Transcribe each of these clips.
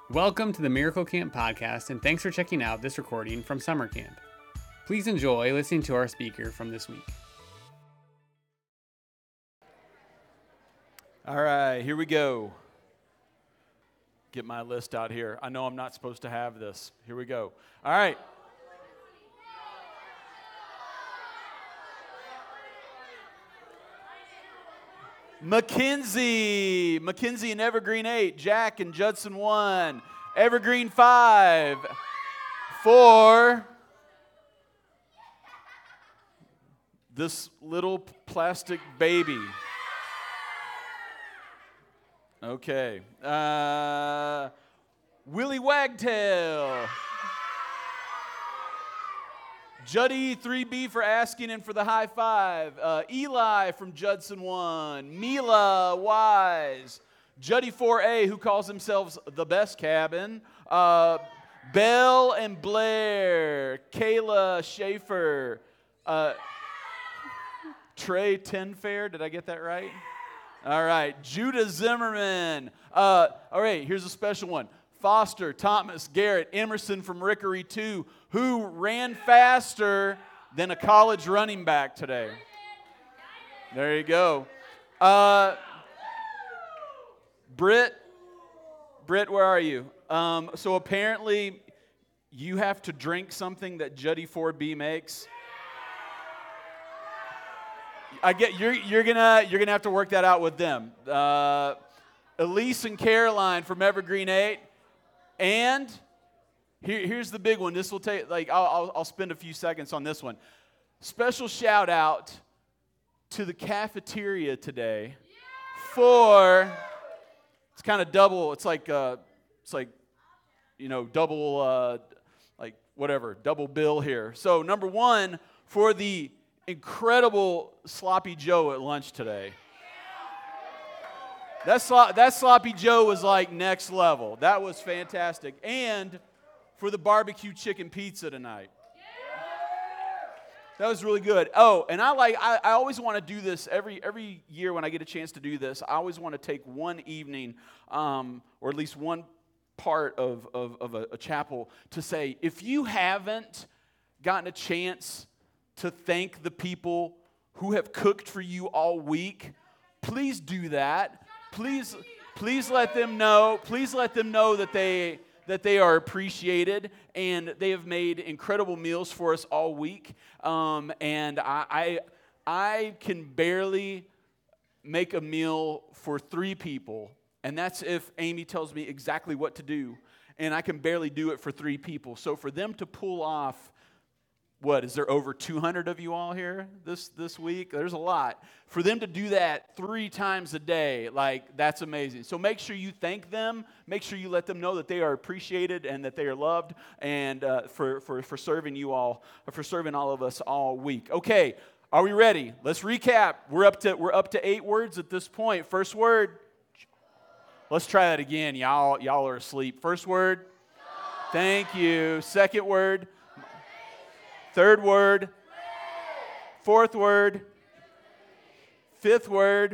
Welcome to the Miracle Camp podcast, and thanks for checking out this recording from summer camp. Please enjoy listening to our speaker from this week. All right, here we go. Get my list out here. I know I'm not supposed to have this. Here we go. All right. Mackenzie and Evergreen 8, Jack and Judson 1, Evergreen 5, 4, this little plastic baby. Okay, Willie Wagtail. Juddy 3B for asking and for the high five. Eli from Judson 1. Mila Wise. Juddy 4A, who calls themselves the best cabin. Belle and Blair. Kayla Schaefer. Trey Tenfair. Did I get that right? All right. Judah Zimmerman. All right, here's a special one. Foster, Thomas, Garrett, Emerson from Rickery 2, who ran faster than a college running back today. There you go. Britt, where are you? So apparently you have to drink something that Juddy 4B makes. I get you're gonna have to work that out with them. Elise and Caroline from Evergreen 8. And here's the big one. This will take, I'll spend a few seconds on this one. Special shout out to the cafeteria today for, it's kind of double, double, double bill here. So number one, for the incredible Sloppy Joe at lunch today. That Sloppy Joe was like next level. That was fantastic. And for the barbecue chicken pizza tonight. That was really good. Oh, and I always want to do this every year when I get a chance to do this. I always want to take one evening, or at least one part of a chapel to say, if you haven't gotten a chance to thank the people who have cooked for you all week, please do that. Please let them know. Please let them know that they are appreciated, and they have made incredible meals for us all week. And I can barely make a meal for 3 people, and that's if Amy tells me exactly what to do, and I can barely do it for 3 people. So for them to pull off, what, is there over 200 of you all here this week? There's a lot. For them to do that 3 times a day, that's amazing. So make sure you thank them. Make sure you let them know that they are appreciated and that they are loved, and for serving you all, for serving all of us all week. Okay, are we ready? Let's recap. We're up to 8 words at this point. First word. Let's try that again. Y'all are asleep. First word. Thank you. Second word. Third word, 4th word, 5th word,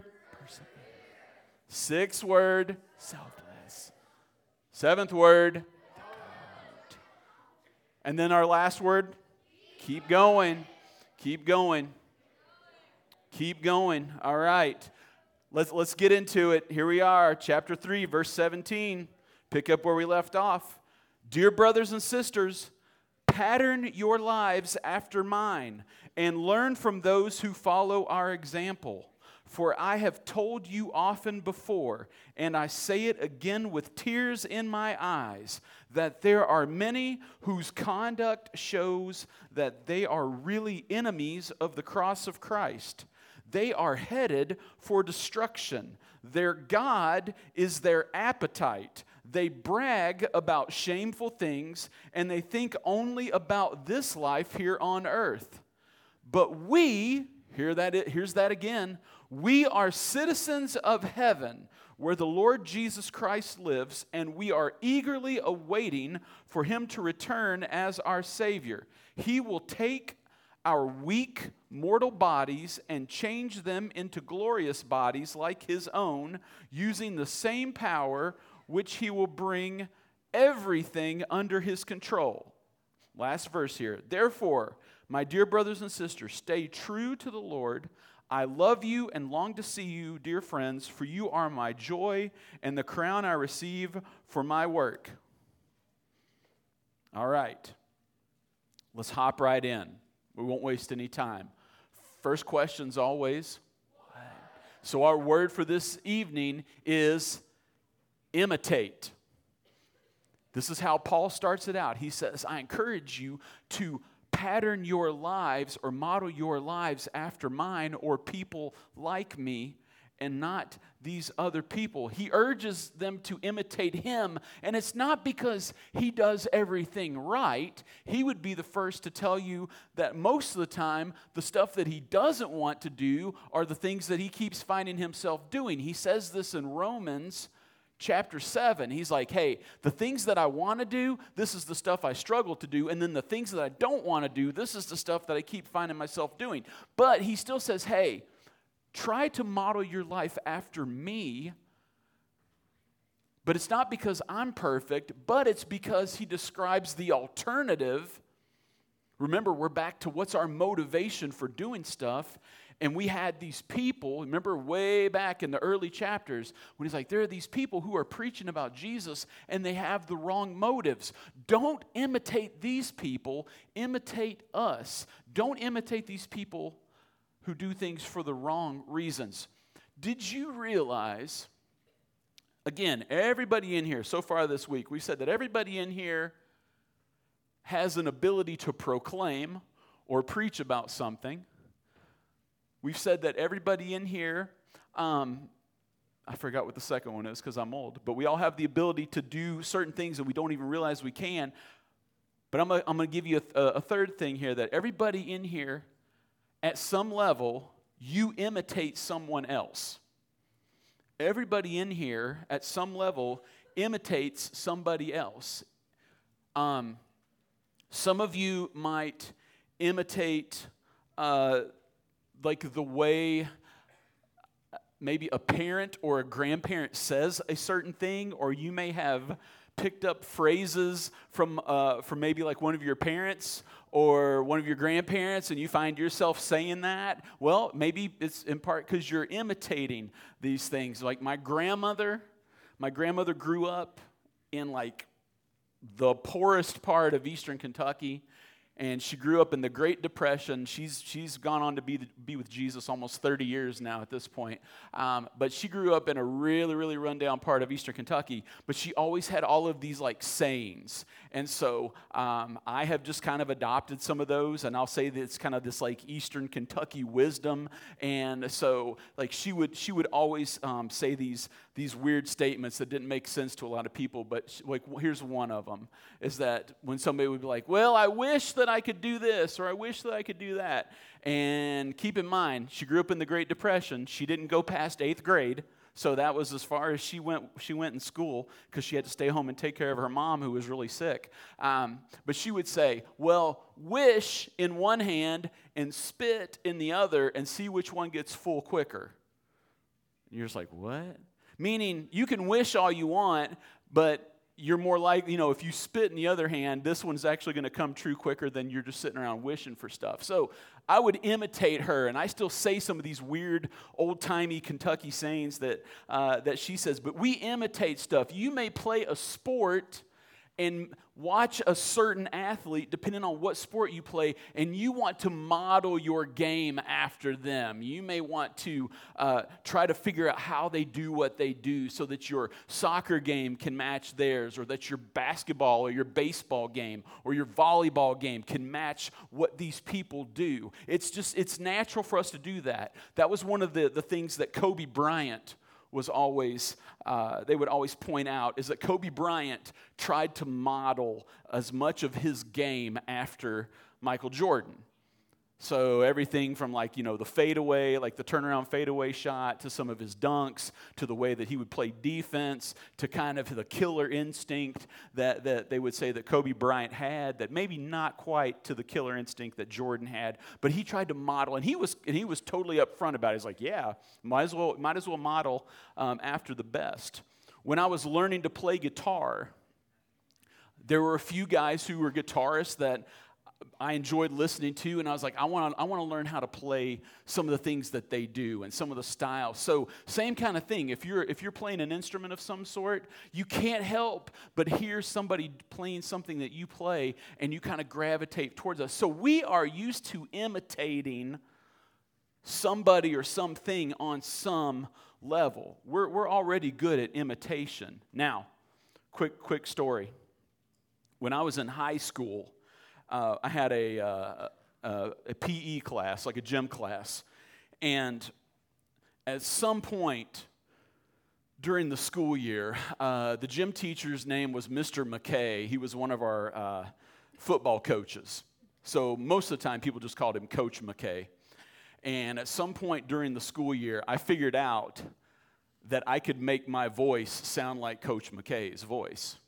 6th word, selfless, 7th word, and then our last word, keep going, keep going, keep going. All right, let's get into it. Here we are, chapter 3, verse 17. Pick up where we left off. Dear brothers and sisters, pattern your lives after mine, and learn from those who follow our example. For I have told you often before, and I say it again with tears in my eyes, that there are many whose conduct shows that they are really enemies of the cross of Christ. They are headed for destruction. Their God is their appetite. They brag about shameful things, and they think only about this life here on earth. But we, here's that again, we are citizens of heaven, where the Lord Jesus Christ lives, and we are eagerly awaiting for him to return as our Savior. He will take our weak mortal bodies and change them into glorious bodies like his own, using the same power which he will bring everything under his control. Last verse here. Therefore, my dear brothers and sisters, stay true to the Lord. I love you and long to see you, dear friends, for you are my joy and the crown I receive for my work. All right. Let's hop right in. We won't waste any time. First question's always, what? So our word for this evening is imitate. This is how Paul starts it out. He says, I encourage you to pattern your lives or model your lives after mine or people like me and not these other people. He urges them to imitate him, and it's not because he does everything right. He would be the first to tell you that most of the time, the stuff that he doesn't want to do are the things that he keeps finding himself doing. He says this in Romans chapter 7, he's like, hey, the things that I want to do, this is the stuff I struggle to do. And then the things that I don't want to do, this is the stuff that I keep finding myself doing. But he still says, hey, try to model your life after me. But it's not because I'm perfect, but it's because he describes the alternative. Remember, we're back to what's our motivation for doing stuff. And we had these people, remember way back in the early chapters, when he's like, there are these people who are preaching about Jesus and they have the wrong motives. Don't imitate these people, imitate us. Don't imitate these people who do things for the wrong reasons. Did you realize, again, everybody in here so far this week, we said that everybody in here has an ability to proclaim or preach about something. We've said that everybody in here, I forgot what the second one is because I'm old, but we all have the ability to do certain things and we don't even realize we can. But I'm going to give you a third thing here, that everybody in here, at some level, you imitate someone else. Everybody in here, at some level, imitates somebody else. Some of you might imitate like the way maybe a parent or a grandparent says a certain thing, or you may have picked up phrases from maybe like one of your parents or one of your grandparents, and you find yourself saying that. Well, maybe it's in part because you're imitating these things. Like my grandmother grew up in like the poorest part of eastern Kentucky. And she grew up in the Great Depression. She's gone on to be with Jesus almost 30 years now at this point. But she grew up in a really, really rundown part of Eastern Kentucky. But she always had all of these like sayings. And so I have just kind of adopted some of those. And I'll say that it's kind of this like Eastern Kentucky wisdom. And so like she would always say these weird statements that didn't make sense to a lot of people. But like here's one of them, is that when somebody would be like, well, I wish that I could do this, or I wish that I could do that. And keep in mind, she grew up in the Great Depression. She didn't go past 8th grade, so that was as far as she went in school, because she had to stay home and take care of her mom, who was really sick. But she would say, well, wish in one hand and spit in the other and see which one gets full quicker. And you're just like, what? Meaning, you can wish all you want, but you're more likely, if you spit in the other hand, this one's actually going to come true quicker than you're just sitting around wishing for stuff. So I would imitate her, and I still say some of these weird, old-timey Kentucky sayings that she says, but we imitate stuff. You may play a sport and watch a certain athlete, depending on what sport you play, and you want to model your game after them. You may want to try to figure out how they do what they do so that your soccer game can match theirs, or that your basketball or your baseball game or your volleyball game can match what these people do. It's natural for us to do that. That was one of the things that Kobe Bryant was always, they would always point out, is that Kobe Bryant tried to model as much of his game after Michael Jordan. So everything from the fadeaway, like the turnaround fadeaway shot, to some of his dunks, to the way that he would play defense, to kind of the killer instinct that they would say that Kobe Bryant had, that maybe not quite to the killer instinct that Jordan had, but he tried to model, and he was totally upfront about it. He's like, yeah, might as well model after the best. When I was learning to play guitar, There were a few guys who were guitarists that I enjoyed listening to, and I was like, I want to learn how to play some of the things that they do and some of the styles. So same kind of thing. If you're playing an instrument of some sort, you can't help but hear somebody playing something that you play, and you kind of gravitate towards us. So we are used to imitating somebody or something on some level. We're already good at imitation. Now, quick story. When I was in high school, I had a PE class, like a gym class, and at some point during the school year, the gym teacher's name was Mr. McKay. He was one of our football coaches. So most of the time, people just called him Coach McKay. And at some point during the school year, I figured out that I could make my voice sound like Coach McKay's voice.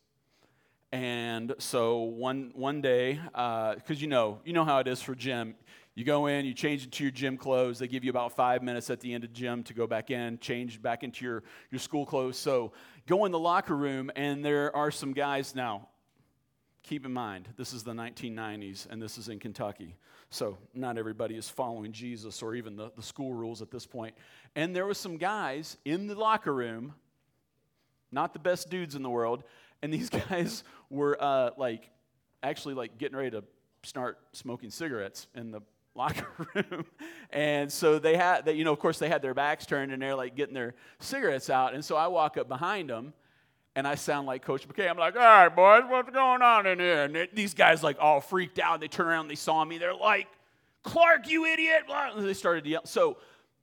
And so one day, because you know how it is for gym, you go in, you change into your gym clothes. They give you about 5 minutes at the end of gym to go back in, change back into your school clothes. So go in the locker room, and there are some guys. Now, keep in mind, this is the 1990s, and this is in Kentucky. So not everybody is following Jesus or even the school rules at this point. And there were some guys in the locker room, not the best dudes in the world, and these guys were actually getting ready to start smoking cigarettes in the locker room. And so they had, of course, they had their backs turned, and they're like getting their cigarettes out. And so I walk up behind them, and I sound like Coach McKay. I'm like, all right, boys, what's going on in here? And these guys like all freaked out. They turn around, and they saw me. They're like, Clark, you idiot. And they started to yell. So,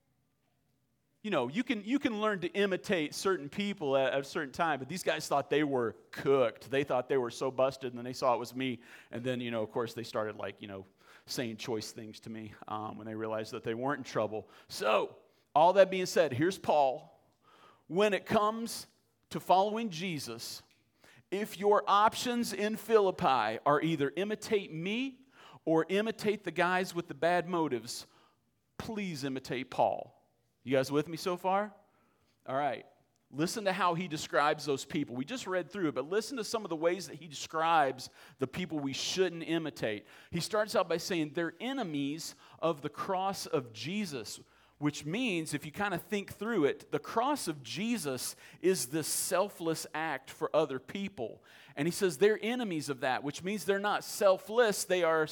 you can learn to imitate certain people at a certain time, but these guys thought they were cooked. They thought they were so busted, and then they saw it was me. And then, of course, they started saying choice things to me when they realized that they weren't in trouble. So, all that being said, here's Paul. When it comes to following Jesus, if your options in Philippi are either imitate me or imitate the guys with the bad motives, please imitate Paul. You guys with me so far? All right. Listen to how he describes those people. We just read through it, but listen to some of the ways that he describes the people we shouldn't imitate. He starts out by saying they're enemies of the cross of Jesus, which means, if you kind of think through it, the cross of Jesus is this selfless act for other people. And he says they're enemies of that, which means they're not selfless, they are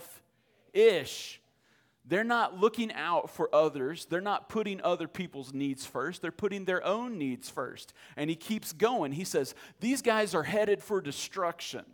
selfish. They're not looking out for others. They're not putting other people's needs first. They're putting their own needs first. And he keeps going. He says, these guys are headed for destruction.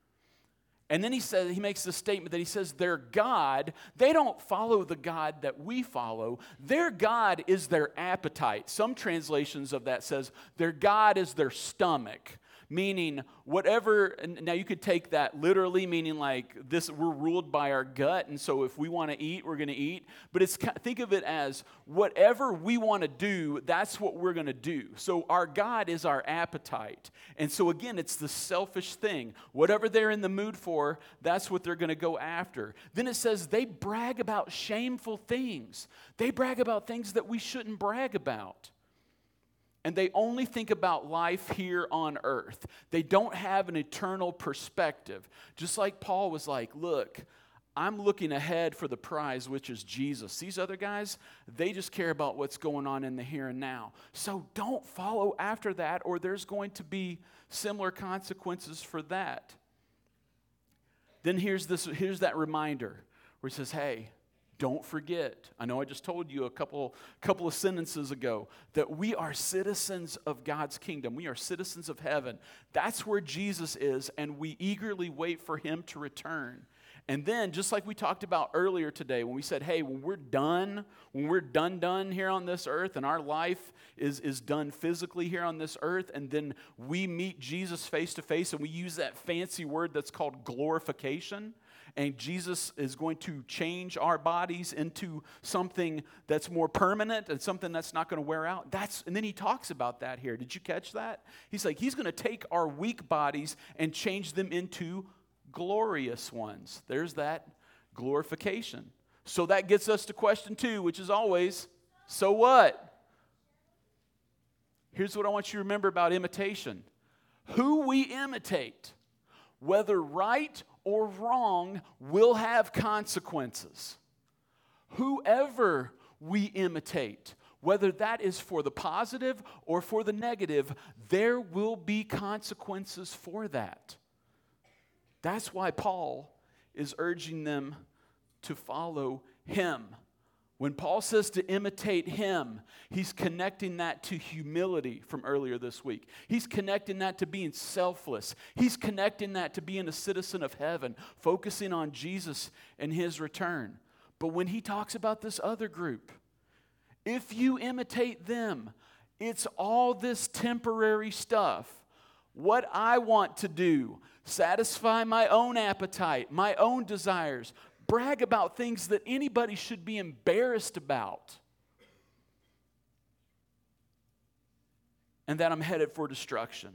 And then he makes this statement that he says their God, they don't follow the God that we follow. Their God is their appetite. Some translations of that says their God is their stomach. Meaning whatever, and now you could take that literally, meaning like this, we're ruled by our gut, and so if we want to eat, we're going to eat. But think of it as whatever we want to do, that's what we're going to do. So our God is our appetite. And so again, it's the selfish thing. Whatever they're in the mood for, that's what they're going to go after. Then it says they brag about shameful things. They brag about things that we shouldn't brag about. And they only think about life here on earth. They don't have an eternal perspective. Just like Paul was like, look, I'm looking ahead for the prize, which is Jesus. These other guys, they just care about what's going on in the here and now. So don't follow after that, or there's going to be similar consequences for that. Then here's that reminder where he says, hey, don't forget, I know I just told you a couple of sentences ago, that we are citizens of God's kingdom. We are citizens of heaven. That's where Jesus is, and we eagerly wait for him to return. And then, just like we talked about earlier today, when we said, hey, when we're done here on this earth, and our life is done physically here on this earth, and then we meet Jesus face to face, and we use that fancy word that's called glorification, and Jesus is going to change our bodies into something that's more permanent and something that's not going to wear out. And then he talks about that here. Did you catch that? He's like, he's going to take our weak bodies and change them into glorious ones. There's that glorification. So that gets us to question 2, which is always, so what? Here's what I want you to remember about imitation. Who we imitate whether right or wrong, will have consequences. Whoever we imitate, whether that is for the positive or for the negative, there will be consequences for that. That's why Paul is urging them to follow him. When Paul says to imitate him, he's connecting that to humility from earlier this week. He's connecting that to being selfless. He's connecting that to being a citizen of heaven, focusing on Jesus and his return. But when he talks about this other group, if you imitate them, it's all this temporary stuff. What I want to do, satisfy my own appetite, my own desires, brag about things that anybody should be embarrassed about. And that I'm headed for destruction.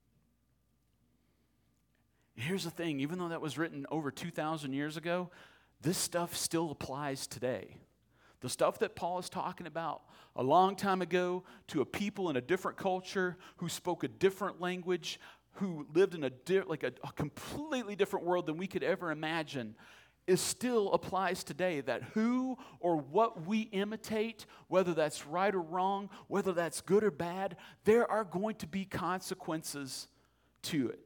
Here's the thing, even though that was written over 2,000 years ago, this stuff still applies today. The stuff that Paul is talking about a long time ago to a people in a different culture who spoke a different language, who lived in a completely different world than we could ever imagine, it still applies today, that who or what we imitate, whether that's right or wrong, whether that's good or bad, there are going to be consequences to it.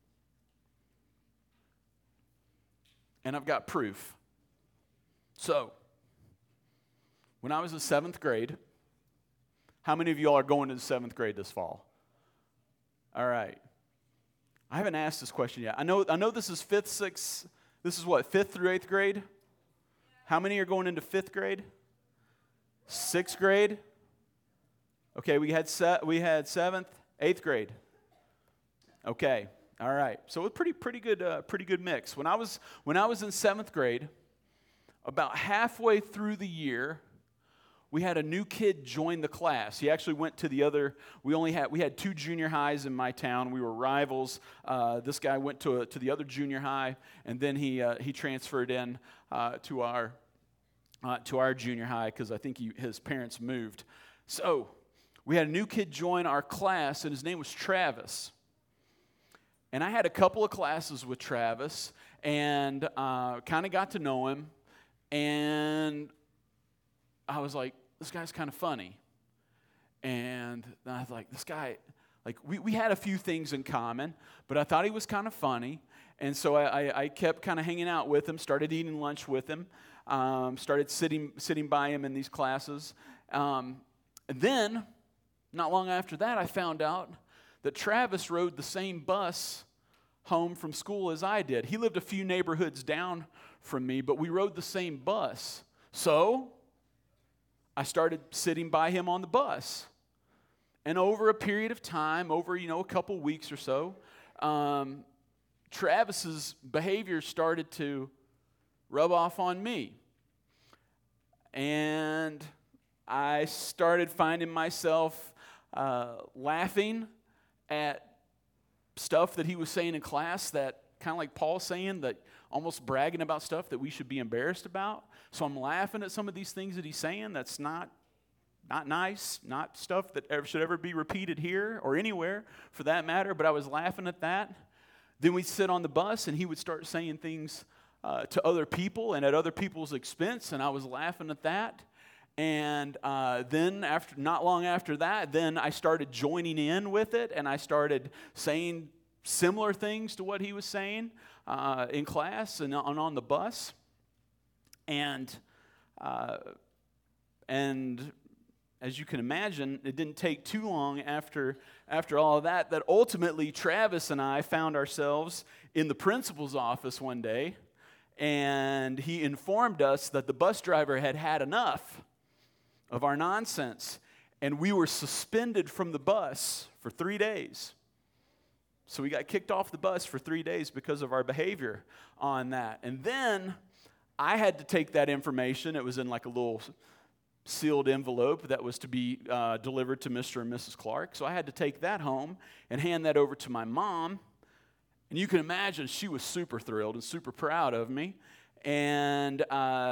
And I've got proof. So, when I was in 7th grade, how many of y'all are going to the 7th grade this fall? All right. I haven't asked this question yet. I know this is 5th, 6th, this is what, 5th through 8th grade? How many are going into 5th grade? 6th grade? Okay, we had 7th, 8th grade. Okay, all right. So a pretty good mix. When I was in 7th grade, about halfway through the year, we had a new kid join the class. He actually went to the other. We had 2 junior highs in my town. We were rivals. This guy went to the other junior high, and then he transferred in to our junior high because I think his parents moved. So we had a new kid join our class, and his name was Travis. And I had a couple of classes with Travis, and kind of got to know him, and I was like, this guy's kind of funny. And I was like, this guy, like, we had a few things in common, but I thought he was kind of funny. And so I kept kind of hanging out with him, started eating lunch with him, started sitting by him in these classes. And then, not long after that, I found out that Travis rode the same bus home from school as I did. He lived a few neighborhoods down from me, but we rode the same bus. So I started sitting by him on the bus. And over a period of time, over a couple weeks or so, Travis's behavior started to rub off on me. And I started finding myself laughing at stuff that he was saying in class, that kind of like Paul saying, that almost bragging about stuff that we should be embarrassed about. So I'm laughing at some of these things that he's saying that's not nice, not stuff that should ever be repeated here or anywhere for that matter, but I was laughing at that. Then we'd sit on the bus and he would start saying things to other people and at other people's expense, and I was laughing at that. And then not long after that, then I started joining in with it, and I started saying similar things to what he was saying in class and on the bus. And as you can imagine, it didn't take too long after all of that ultimately Travis and I found ourselves in the principal's office one day, and he informed us that the bus driver had had enough of our nonsense, and we were suspended from the bus for 3 days. So we got kicked off the bus for 3 days because of our behavior on that. And then I had to take that information. It was in like a little sealed envelope that was to be delivered to Mr. and Mrs. Clark. So I had to take that home and hand that over to my mom. And you can imagine she was super thrilled and super proud of me. And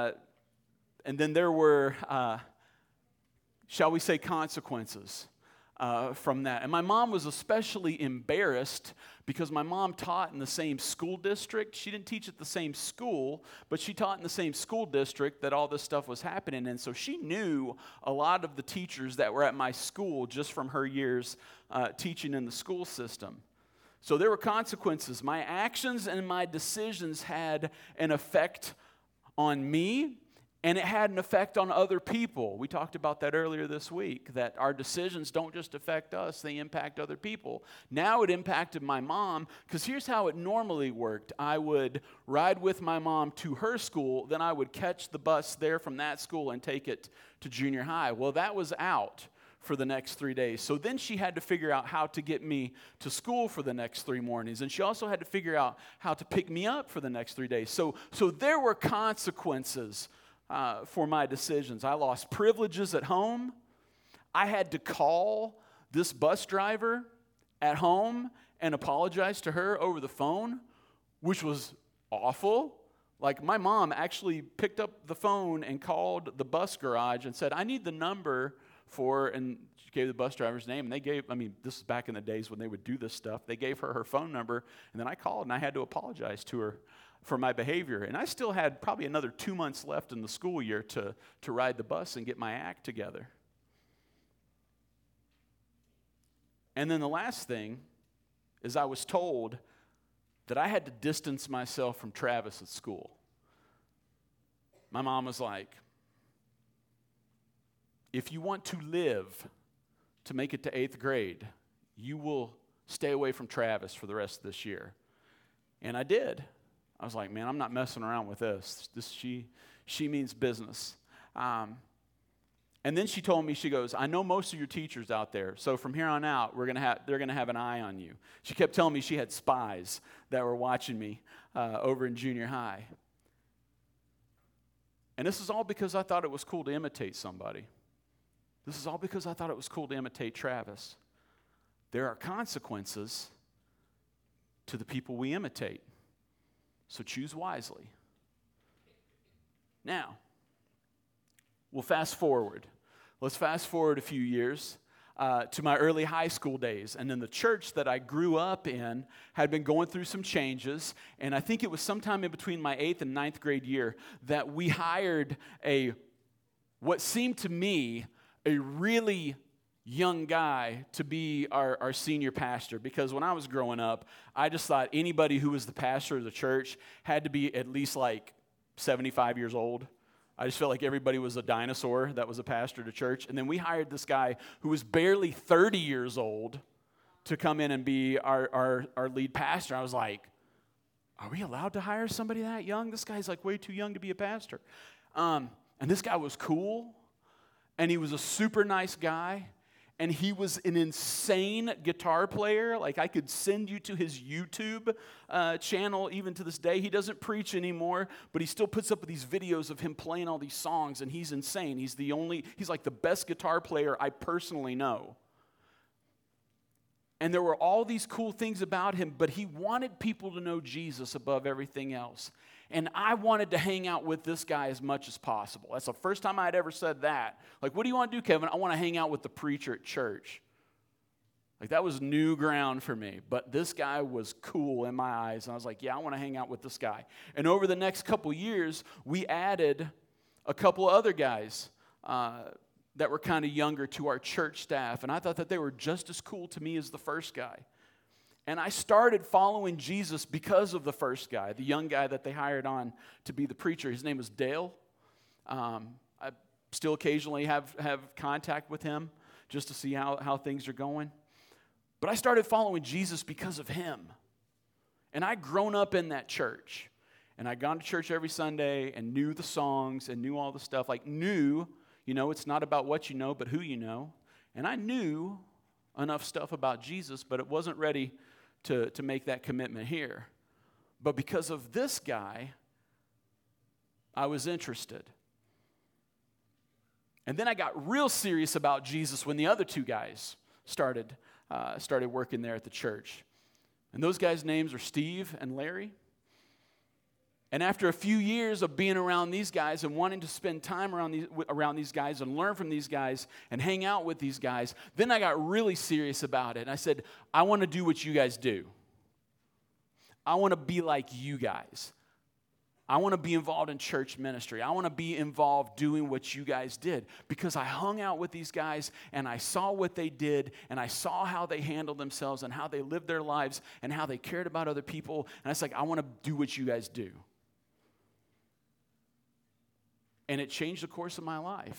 then there were, shall we say, consequences from that. And my mom was especially embarrassed because my mom taught in the same school district. She didn't teach at the same school, but she taught in the same school district that all this stuff was happening. And so she knew a lot of the teachers that were at my school just from her years teaching in the school system. So there were consequences. My actions and my decisions had an effect on me, and it had an effect on other people. We talked about that earlier this week, that our decisions don't just affect us, they impact other people. Now it impacted my mom, because here's how it normally worked. I would ride with my mom to her school, then I would catch the bus there from that school and take it to junior high. Well, that was out for the next 3 days. So then she had to figure out how to get me to school for the next 3 mornings. And she also had to figure out how to pick me up for the next 3 days. So there were consequences for my decisions. I lost privileges at home. I had to call this bus driver at home and apologize to her over the phone, which was awful. Like, my mom actually picked up the phone and called the bus garage and said, I need the number for, and she gave the bus driver's name, and they gave, this is back in the days when they would do this stuff. They gave her phone number, and then I called, and I had to apologize to her for my behavior. And I still had probably another 2 months left in the school year to ride the bus and get my act together. And then the last thing is I was told that I had to distance myself from Travis at school. My mom was like, if you want to live to make it to 8th grade, you will stay away from Travis for the rest of this year. And I did. I was like, man, I'm not messing around with this. She means business. And then she told me, she goes, I know most of your teachers out there, so from here on out, they're gonna have an eye on you. She kept telling me she had spies that were watching me over in junior high. And this is all because I thought it was cool to imitate somebody. This is all because I thought it was cool to imitate Travis. There are consequences to the people we imitate. So choose wisely. Now, we'll fast forward. Let's fast forward a few years to my early high school days. And then the church that I grew up in had been going through some changes. And I think it was sometime in between my 8th and 9th grade year that we hired what seemed to me a really young guy to be our senior pastor, because when I was growing up, I just thought anybody who was the pastor of the church had to be at least like 75 years old. I just felt like everybody was a dinosaur that was a pastor to church. And then we hired this guy who was barely 30 years old to come in and be our lead pastor. I was like, are we allowed to hire somebody that young? This guy's like way too young to be a pastor. And this guy was cool, and he was a super nice guy. And he was an insane guitar player. Like, I could send you to his YouTube channel even to this day. He doesn't preach anymore, but he still puts up these videos of him playing all these songs, and he's insane. He's like the best guitar player I personally know. And there were all these cool things about him, but he wanted people to know Jesus above everything else. And I wanted to hang out with this guy as much as possible. That's the first time I'd ever said that. Like, what do you want to do, Kevin? I want to hang out with the preacher at church. Like, that was new ground for me. But this guy was cool in my eyes. And I was like, yeah, I want to hang out with this guy. And over the next couple years, we added a couple other guys that were kind of younger to our church staff. And I thought that they were just as cool to me as the first guy. And I started following Jesus because of the first guy, the young guy that they hired on to be the preacher. His name was Dale. I still occasionally have contact with him just to see how things are going. But I started following Jesus because of him. And I'd grown up in that church. And I'd gone to church every Sunday and knew the songs and knew all the stuff. Like, it's not about what you know, but who you know. And I knew enough stuff about Jesus, but it wasn't ready to make that commitment here. But because of this guy, I was interested. And then I got real serious about Jesus when the other two guys started working there at the church. And those guys' names are Steve and Larry. And after a few years of being around these guys and wanting to spend time around these guys and learn from these guys and hang out with these guys, then I got really serious about it. And I said, I want to do what you guys do. I want to be like you guys. I want to be involved in church ministry. I want to be involved doing what you guys did, because I hung out with these guys and I saw what they did and I saw how they handled themselves and how they lived their lives and how they cared about other people. And I was like, I want to do what you guys do. And it changed the course of my life.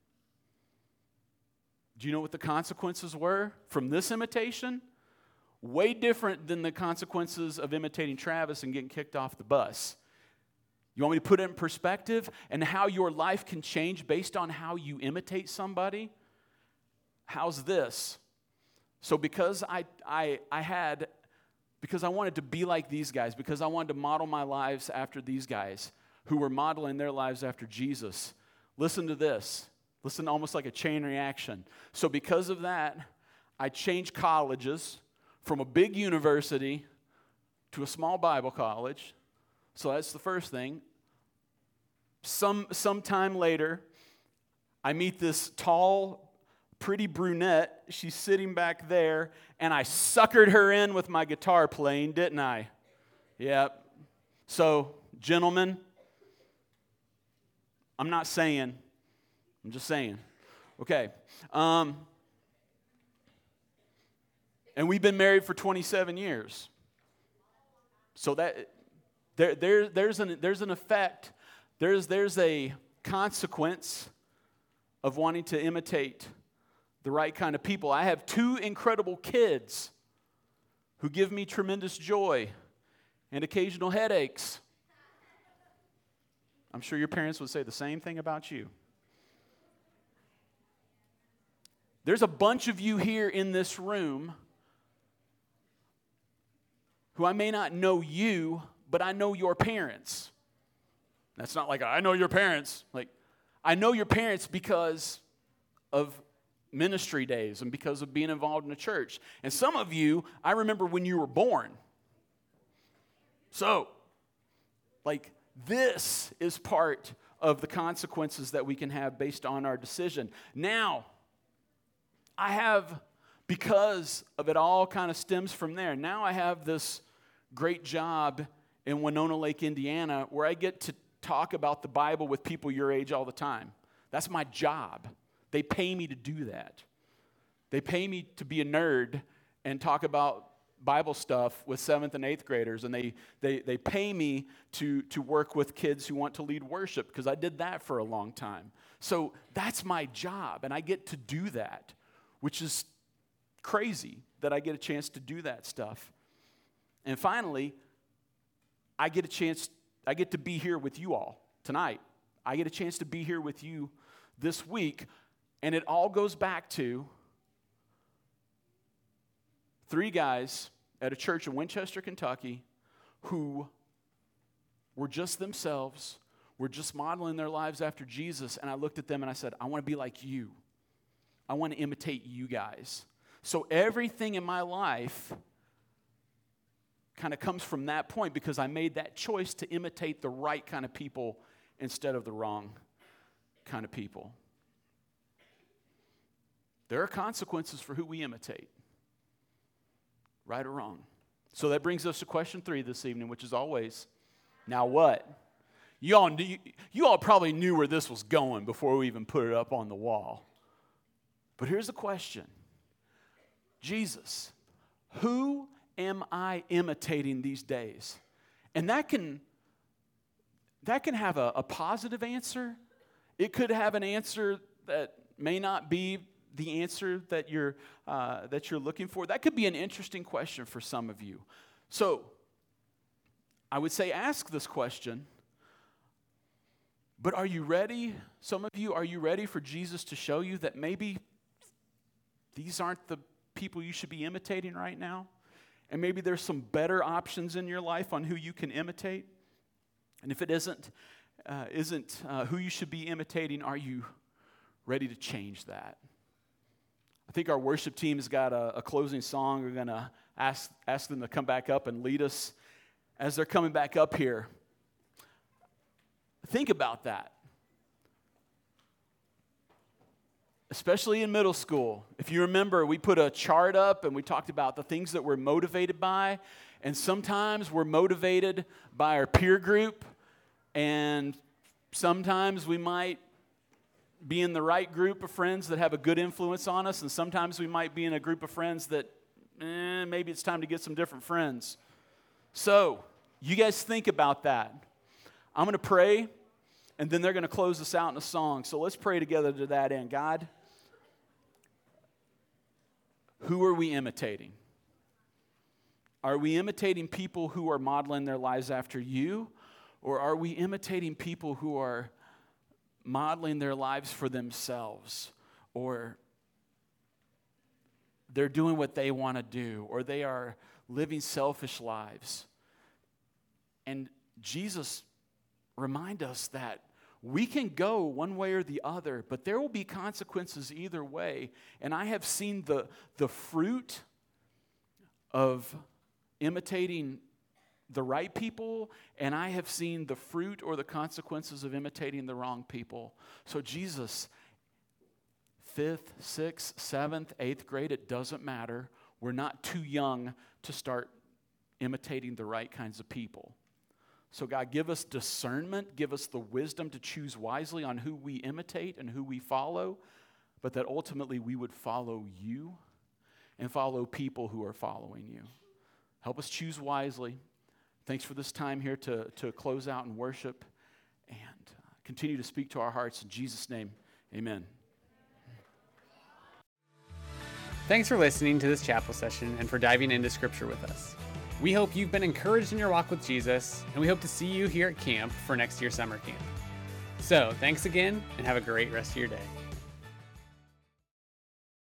Do you know what the consequences were from this imitation? Way different than the consequences of imitating Travis and getting kicked off the bus. You want me to put it in perspective and how your life can change based on how you imitate somebody? How's this? So because I wanted to be like these guys, because I wanted to model my lives after these guys who were modeling their lives after Jesus. Listen to this. Listen, almost like a chain reaction. So because of that, I changed colleges from a big university to a small Bible college. So that's the first thing. Sometime later, I meet this tall, pretty brunette. She's sitting back there, and I suckered her in with my guitar playing, didn't I? Yep. So, gentlemen, I'm not saying, I'm just saying. Okay. And we've been married for 27 years. So that there's an effect. There's a consequence of wanting to imitate the right kind of people. I have 2 incredible kids who give me tremendous joy and occasional headaches. I'm sure your parents would say the same thing about you. There's a bunch of you here in this room who I may not know you, but I know your parents. That's not like, I know your parents. Like, I know your parents because of ministry days and because of being involved in a church. And some of you, I remember when you were born. So, like, this is part of the consequences that we can have based on our decision. Now, I have, because of it all kind of stems from there, now I have this great job in Winona Lake, Indiana, where I get to talk about the Bible with people your age all the time. That's my job. They pay me to do that. They pay me to be a nerd and talk about Bible stuff with 7th and 8th graders, and they pay me to work with kids who want to lead worship, because I did that for a long time. So that's my job, and I get to do that, which is crazy that I get a chance to do that stuff. And finally, I get to be here with you all tonight. I get a chance to be here with you this week, and it all goes back to 3 guys at a church in Winchester, Kentucky, who were just themselves, were just modeling their lives after Jesus, and I looked at them and I said, I want to be like you. I want to imitate you guys. So everything in my life kind of comes from that point, because I made that choice to imitate the right kind of people instead of the wrong kind of people. There are consequences for who we imitate. Right or wrong. So that brings us to question 3 this evening, which is always, now what? You all probably knew where this was going before we even put it up on the wall. But here's the question. Jesus, who am I imitating these days? And that can have a positive answer. It could have an answer that may not be the answer that you're looking for. That could be an interesting question for some of you. So, I would say ask this question, but are you ready? Some of you, are you ready for Jesus to show you that maybe these aren't the people you should be imitating right now? And maybe there's some better options in your life on who you can imitate? And if it isn't who you should be imitating, are you ready to change that? I think our worship team has got a closing song. We're going to ask them to come back up and lead us. As they're coming back up here, Think about that. Especially in middle school. If you remember, we put a chart up and we talked about the things that we're motivated by. And sometimes we're motivated by our peer group. And sometimes we might be in the right group of friends that have a good influence on us. And sometimes we might be in a group of friends that, maybe it's time to get some different friends. So, you guys think about that. I'm going to pray, and then they're going to close us out in a song. So let's pray together to that end. God, who are we imitating? Are we imitating people who are modeling their lives after you? Or are we imitating people who are modeling their lives for themselves? Or they're doing what they want to do? Or they are living selfish lives? And Jesus, remind us that we can go one way or the other, but there will be consequences either way. And I have seen the fruit of imitating the right people, and I have seen the fruit or the consequences of imitating the wrong people. So Jesus, 5th, 6th, 7th, 8th grade, it doesn't matter. We're not too young to start imitating the right kinds of people. So God, give us discernment, give us the wisdom to choose wisely on who we imitate and who we follow, but that ultimately we would follow you and follow people who are following you. Help us choose wisely. Thanks for this time here to close out in worship, and continue to speak to our hearts. In Jesus' name, amen. Thanks for listening to this chapel session and for diving into Scripture with us. We hope you've been encouraged in your walk with Jesus, and we hope to see you here at camp for next year's summer camp. So, thanks again, and have a great rest of your day.